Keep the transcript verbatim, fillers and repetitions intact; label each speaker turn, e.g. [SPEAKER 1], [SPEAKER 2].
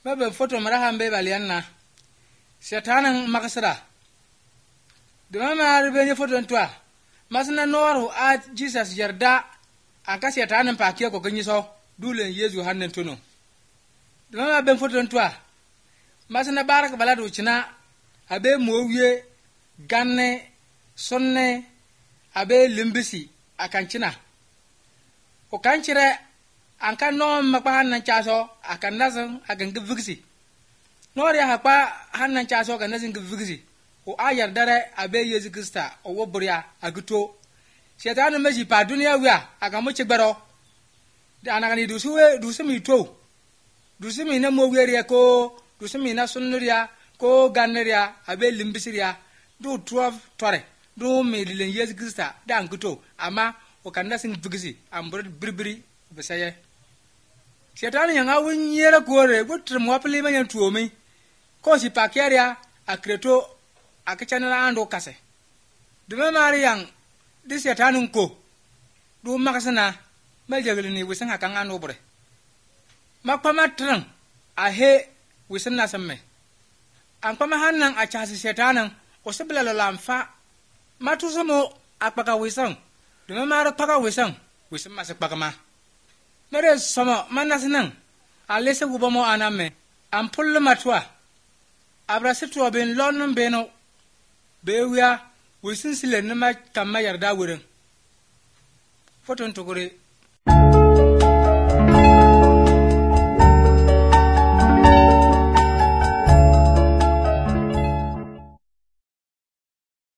[SPEAKER 1] Babe foto marahan be balianna. Setanan makasra. Dama ma be foto ntwa. Masna noru a Jesus yarda aka setanan pakiya ko ganyi so dule Yesu hannen tono. Dama ma be foto ntwa. Masna barak baladu china abe mowie ganne sonne abe limbisi akancina. O kancire anka no makpa hannan chaso akan nazan akan gvigsi nori hakpa hannan chaso akan nazan gvigsi o ayar dare abe Yesu Krista o woburia aguto shetanu meji pa dunia wia akan mo chigbaro de anagani dusuwe dusumi to dusumi na mo wieria ko dusumi na sunnuria ko ganneria abe limbisiria du twelve tore du mi dilen Yesu Krista dan guto ama o kan nasin gvigsi ambur birbiri besaye Shetani yang awin yera kore gutre mwapili manyan tuomi ko si pakeria akreto akichanela ando kase dume mari yang di shetani ko du makasana majagli ni wisan hakan ando bre makpama trang ahe wisan na samme ankpama hannan a chasi shetanan o sebla lamfa matusamo akpaka wisan dume mari paka wisan wisan masakpaka ma Mere sama manasnang alese gubomo aname ampulle matwa abrasitu ben lonnum beno bewia wisin sile nima tamma yarda wurin foton togore